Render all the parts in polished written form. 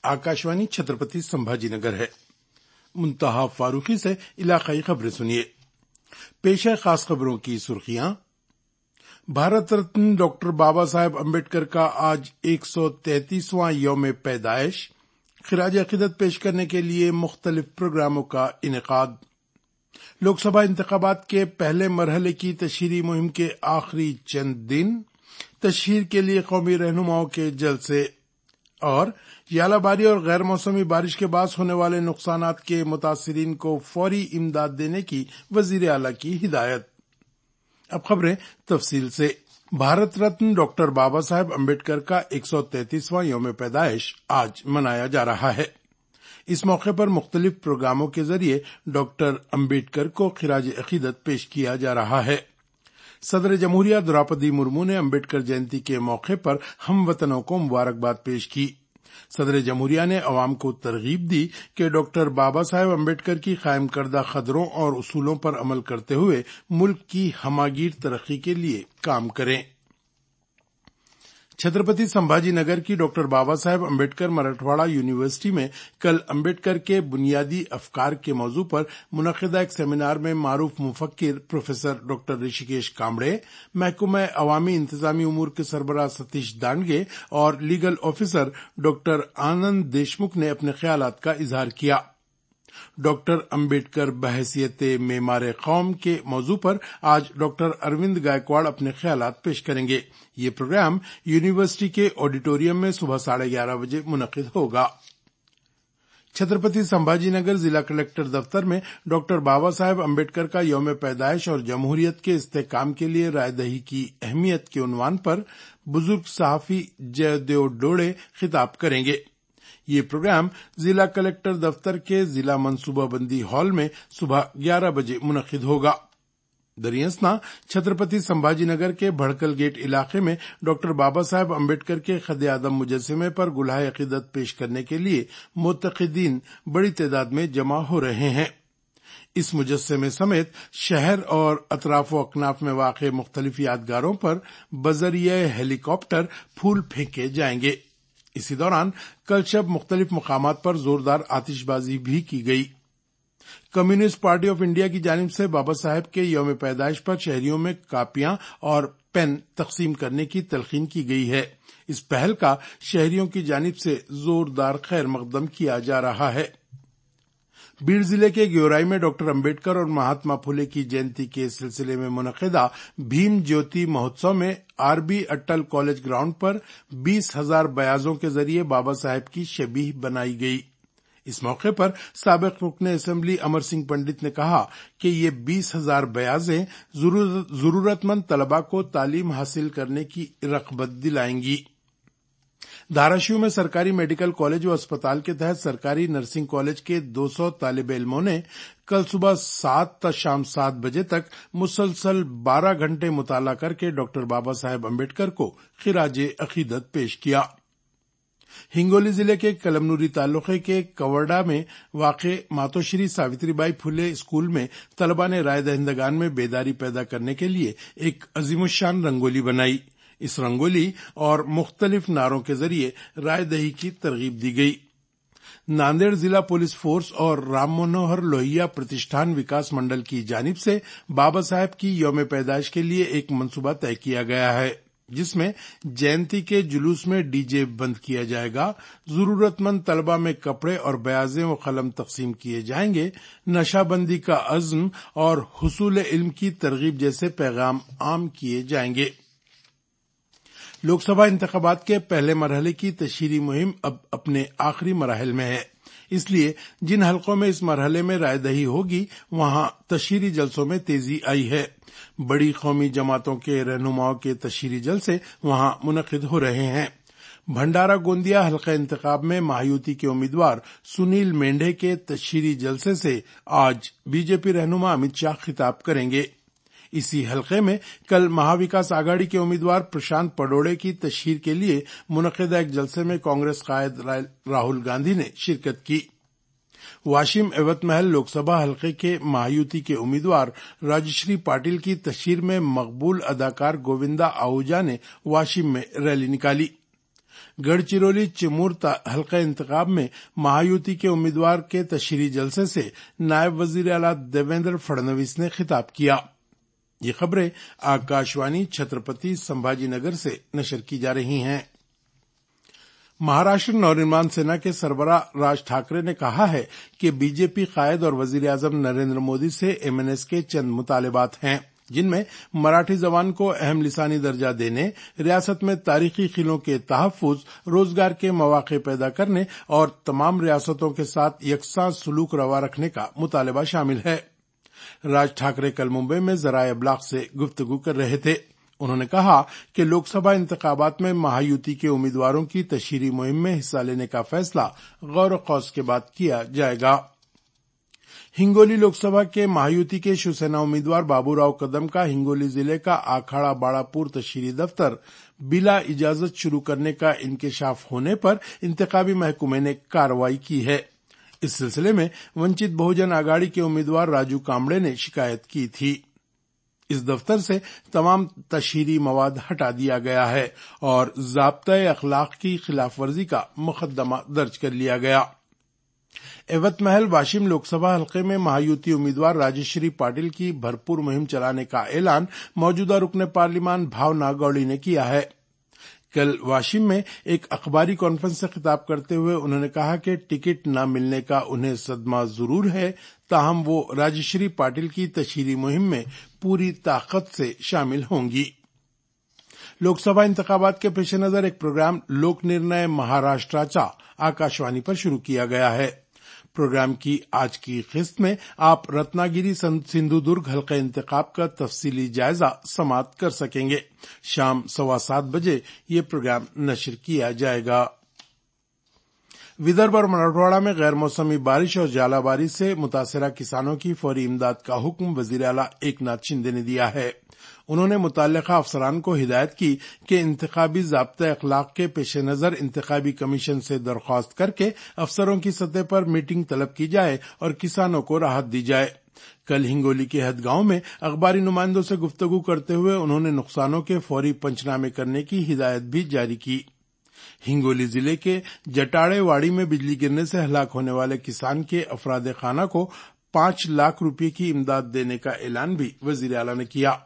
आकाशवाणी छत्रपति संभाजी नगर है। मुंतहा फारूकी से इलाकाई खबरें सुनिए। पेश है खास खबरों की सुर्खियां। भारत रत्न डॉक्टर बाबा साहेब अम्बेडकर का आज 133वां यौम पैदाइश, खिराज अकीदत पेश करने के लिए मुख्तलिफ प्रोग्रामों का इनेकाद। लोकसभा इंतखाबात के पहले मरहले की तशहीरी मुहिम के आखिरी चंद दिन, तशहीर के लिए कौमी रहनुमाओं के जलसे और यालाबारी और गैर मौसमी बारिश के बाद होने वाले नुकसानात के मुतासिरीन को फौरी इमदाद देने की वजीर आला की हिदायत। अब खबरें तफसील से। भारत रत्न डॉक्टर बाबा साहेब अम्बेडकर का 133वां यौम पैदाइश आज मनाया जा रहा है। इस मौके पर मुख्तलिफ प्रोग्रामों के जरिए डॉक्टर अम्बेडकर को खिराज अकीदत पेश किया जा रहा है। सदर जमहूरिया द्रौपदी मुर्मू ने अम्बेडकर जयंती के मौके पर हमवतनों को मुबारकबाद पेश की। सदर जमहूरिया ने अवाम को तरगीब दी कि डॉक्टर बाबा साहेब अम्बेडकर की कायम करदा खदरों और उसूलों पर अमल करते हुए मुल्क की हमागीर तरक्की के लिए काम करें। छत्रपति संभाजी नगर की डॉक्टर बाबा साहेब अम्बेडकर मराठवाड़ा यूनिवर्सिटी में कल अम्बेडकर के बुनियादी अफकार के मौजू पर मुनक़िदा एक सेमिनार में मारूफ मुफक्किर प्रोफेसर डॉक्टर ऋषिकेश कामड़े, महकमा अवामी इंतजामी उमूर के सरबराह सतीश दांडगे और legal officer doctor Anand Deshmukh ने अपने ख्यालात का इजहार किया। डॉक्टर अम्बेडकर बहैसियत मेमार कौम के मौजू पर आज डॉक्टर अरविंद गायकवाड़ अपने ख्यालात पेश करेंगे। ये प्रोग्राम यूनिवर्सिटी के ऑडिटोरियम में सुबह 11:30 बजे मुनक़िद होगा। छत्रपति संभाजी नगर जिला कलेक्टर दफ्तर में डॉक्टर बाबा साहेब अम्बेडकर का यौम पैदाइश और जमहूरियत के इस्तेहकाम के लिए रायदही की अहमियत के उन्वान पर बुजुर्ग सहाफी जयदेव डोड़े खिताब करेंगे। ये प्रोग्राम जिला कलेक्टर दफ्तर के जिला मनसूबाबंदी हॉल में सुबह 11 बजे मुनक़िद होगा। दरियस्ना छत्रपति संभाजी नगर के भड़कल गेट इलाके में डॉक्टर बाबा साहेब अम्बेडकर के खदे आदम मुजस्समे पर गुलाह अकीदत पेश करने के लिए मुतक़िदीन बड़ी तादाद में जमा हो रहे हैं। इस मुजस्समे समेत शहर और अतराफ अकनाफ में वाक़े मुख्तलिफ यादगारों पर बजरिए हेलीकॉप्टर फूल फेंके जाएंगे। इसी दौरान कल शब मुख्तलिफ मकामात पर जोरदार आतिशबाजी भी की गई। कम्युनिस्ट पार्टी ऑफ इंडिया की जानिब से बाबा साहेब के यौम पैदाइश पर शहरियों में कापियां और पेन तकसीम करने की तलकीन की गई है। इस पहल का शहरियों की जानिब से जोरदार खैर मकदम किया जा रहा है। बीड़ जिले के ग्योराई में डॉक्टर अम्बेडकर और महात्मा फुले की जयंती के सिलसिले में मुनक़िदा भीम ज्योति महोत्सव में आरबी अटल कॉलेज ग्राउंड पर 20,000 बयाजों के जरिए बाबा साहेब की शबीह बनाई गई। इस मौके पर साबिक रुकने असेंबली अमर सिंह पंडित ने कहा कि ये 20,000 बयाजें जरूरतमंद तलबा को तालीम हासिल करने की रग़बत दिलाएंगी। धाराशिव में सरकारी मेडिकल कॉलेज व अस्पताल के तहत सरकारी नर्सिंग कॉलेज के 200 तालिब इल्मों ने कल सुबह 7 ता शाम 7 बजे तक मुसलसल 12 घंटे मुताला करके डॉक्टर बाबा साहेब अम्बेडकर को खिराज अकीदत पेश किया। हिंगोली जिले के कलमनुरी तालुके के कवरडा में वाक़े मातोश्री सावित्रीबाई फुले स्कूल में तलबा ने राय दहिंदगान में बेदारी पैदा करने के लिए एक अजीमुशान रंगोली बनाई। इस रंगोली और मुख्तलिफ नारों के जरिए राय दही की तरगीब दी गई। नांदेड़ जिला पुलिस फोर्स और राम मनोहर लोहिया प्रतिष्ठान विकास मंडल की जानिब से बाबा साहेब की यौम पैदाइश के लिए एक मंसूबा तय किया गया है, जिसमें जयंती के जुलूस में डीजे बंद किया जाएगा, जरूरतमंद तलबा में कपड़े और बयाजें व कलम तकसीम किए जाएंगे, नशाबंदी का अज़्म और हुसूल इल्म की तरगीब जैसे पैगाम आम किए जाएंगे। लोकसभा इंतखाबात के पहले मरहले की तशहीरी मुहिम अब अपने आखिरी मराहिल में है, इसलिए जिन हलकों में इस मरहले में रायदही होगी वहां तशहीरी जलसों में तेजी आई है। बड़ी कौमी जमातों के रहनुमाओं के तशहीरी जलसे वहां मुनक़िद हो रहे हैं। भंडारा गोंदिया हल्का इंतखाब में महायुति के उम्मीदवार सुनील मेंढे के तशहीरी जलसे से आज बीजेपी रहनुमा अमित शाह खिताब करेंगे। इसी हलके में कल महाविकास आघाड़ी के उम्मीदवार प्रशांत पडोड़े की तशहीर के लिए मुनक़िदा एक जलसे में कांग्रेस कायद राहुल गांधी ने शिरकत की। वाशिम एवतमहल लोकसभा हलके के महायुति के उम्मीदवार राजश्री पाटिल की तशहीर में मकबूल अदाकार गोविंदा आहूजा ने वाशिम में रैली निकाली। गढ़चिरौली चिमूर हल्का इंतखाब में महायुति के उम्मीदवार के तशरीही जलसे से नायब वजीर आला देवेंद्र फडणवीस ने खिताब किया। ये खबरें आकाशवाणी छत्रपति संभाजीनगर से नशर की जा रही हैं। महाराष्ट्र नवनिर्माण सेना के सरबराह राज ठाकरे ने कहा है कि बीजेपी कायद और वजीर आजम नरेंद्र मोदी से एमएनएस के चंद मुतालिबात हैं, जिनमें मराठी जबान को अहम लिसानी दर्जा देने, रियासत में तारीखी किलों के तहफ्फुज, रोजगार के मौके पैदा करने और तमाम रियासतों के साथ यकसा सलूक रवा रखने का मुतालबा शामिल है। राज ठाकरे कल मुंबई में ज़राए इब्लाग से गुफ्तगू कर रहे थे। उन्होंने कहा कि लोकसभा इंतखाबात में महायुति के उम्मीदवारों की तशहीरी मुहिम में हिस्सा लेने का फैसला गौर कौस के बाद किया जाएगा। हिंगोली लोकसभा के महायुति के शिवसेना उम्मीदवार बाबूराव कदम का हिंगोली जिले का आखाड़ा बाड़ापुर तशहीरी दफ्तर बिला इजाजत शुरू करने का इंकशाफ होने पर इंतखाबी महकमे ने कार्रवाई की है। इस सिलसिले में वंचित बहुजन आघाड़ी के उम्मीदवार राजू कामड़े ने शिकायत की थी। इस दफ्तर से तमाम तशहीरी मवाद हटा दिया गया है और ज़ाब्ता-ए अखलाक की खिलाफवर्जी का मुकदमा दर्ज कर लिया गया। एवत महल वाशिम लोकसभा हल्के में महायुति उम्मीदवार राजेश्वरी पाटिल की भरपूर मुहिम चलाने का ऐलान मौजूदा रुकने पार्लिमान भावना गौड़ी ने किया है। कल वाशिम में एक अखबारी कॉन्फ्रेंस से खिताब करते हुए उन्होंने कहा कि टिकट न मिलने का उन्हें सदमा जरूर है, ताहम वो राजेश्वरी पाटिल की तशहीरी मुहिम में पूरी ताकत से शामिल होंगी। लोकसभा इंतखाबात के पेश नजर एक प्रोग्राम लोक निर्णय महाराष्ट्राचा आकाशवाणी पर शुरू किया गया है। प्रोग्राम की आज की किस्त में आप रत्नागिरी सिंधुदुर्ग हल्का इंतखाब का तफसीली जायजा समाअत कर सकेंगे। शाम 7:15 बजे ये प्रोग्राम नशर किया जाएगा। विदर्भ और मराठवाड़ा में गैर मौसमी बारिश और जालाबारी से मुतासरा किसानों की फौरी इमदाद का हुक्म वजीर आला एकनाथ शिंदे ने दिया है। उन्होंने मुतल्लिका अफसरान को हिदायत की कि इंतखाबी ज़ाब्ता अखलाक के पेश नज़र इंतखाबी कमीशन से दरख्वास्त करके अफसरों की सतह पर मीटिंग तलब की जाए और किसानों को राहत दी जाए। कल हिंगोली के हदगांव में अखबारी नुमाइंदों से गुफ्तगू करते हुए उन्होंने नुकसानों के फौरी पंचनामे करने की हिदायत भी जारी की। हिंगोली जिले के जटाड़ेवाड़ी में बिजली गिरने से हलाक होने वाले किसान के अफराद खाना को 5 लाख रुपये की इमदाद देने का ऐलान भी वजीर आला ने किया।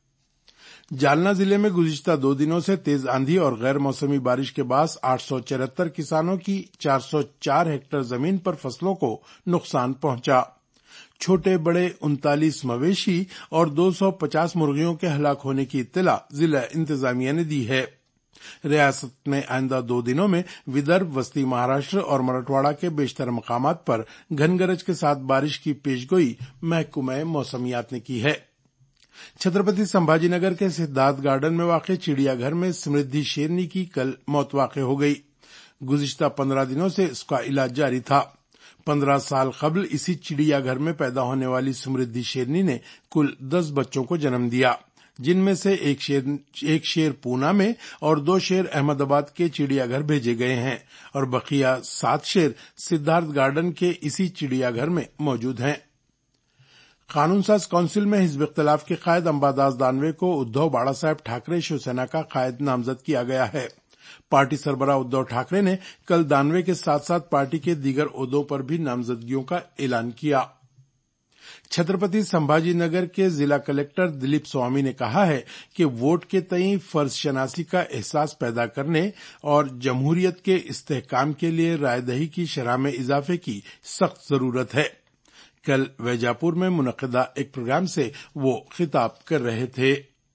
जालना जिले में गुज़िश्ता 2 दिनों से तेज आंधी और गैर मौसमी बारिश के बाद 874 किसानों की 404 हेक्टेयर जमीन पर फसलों को नुकसान पहुंचा। छोटे बड़े 39 मवेशी और 250 मुर्गियों के हलाक होने की इत्तला जिला इंतजामिया ने दी है। रियासत में आइंदा 2 दिनों में विदर्भ, वस्ती महाराष्ट्र और मराठवाड़ा के बेशतर मकामात पर घनगरज के साथ बारिश की पेशगोई महकमा मौसमियात ने की है। छत्रपति संभाजीनगर के सिद्धार्थ गार्डन में वाक़ चिड़ियाघर में समृद्धि शेरनी की कल मौत वाक़ हो गई। गुज़िश्ता 15 दिनों से इसका इलाज जारी था। 15 साल कबल इसी चिड़ियाघर में पैदा होने वाली समृद्धि शेरनी ने कुल 10 बच्चों को जन्म दिया, जिनमें से एक शेर पूना में और 2 शेर अहमदाबाद के चिड़ियाघर भेजे गए हैं और बकिया 7 शेर सिद्धार्थ गार्डन के इसी चिड़ियाघर में मौजूद हैं। कानून साज काउंसिल में हिज़्ब इख्तिलाफ के कायद अंबादास दानवे को उद्धव बाड़ा साहेब ठाकरे शिवसेना का कायद नामजद किया गया है। पार्टी सरबराह उद्धव ठाकरे ने कल दानवे के साथ साथ पार्टी के दीगर ओहदों पर भी नामजदगियों का ऐलान किया। छत्रपति संभाजीनगर के जिला कलेक्टर दिलीप स्वामी ने कहा है कि वोट के तई फर्ज शनासी का एहसास पैदा करने और जमहूरियत के इस्तेहकाम के लिए रायदही की शरह में इजाफे की सख्त जरूरत है। कल वैजापुर में मुनक़िदा एक प्रोग्राम से वो खिताब कर रहे थे।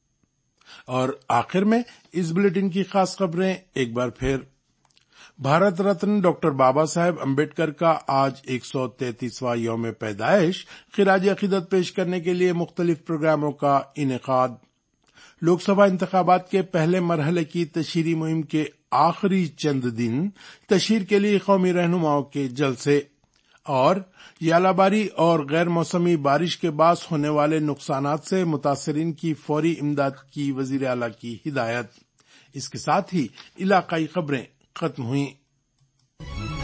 और आखिर में इस बुलेटिन की खास खबरें एक बार फिर। भारत रत्न डॉक्टर बाबा साहेब अम्बेडकर का आज 133वां यौम पैदाइश, खिराज अकीदत पेश करने के लिए मुख्तलिफ प्रोग्रामों का इनेकाद। लोकसभा इंतखाबात के पहले मरहले की तशहीरी मुहिम के आखिरी चंद दिन, तशहीर के लिए कौमी रहनुमाओं के जलसे और यालाबारी और गैर मौसमी बारिश के बाद होने वाले नुकसानात से मुतासरीन की फौरी इमदाद की वजीर आला की हिदायत। इसके साथ ही इलाकाई खबरें खत्म हुई।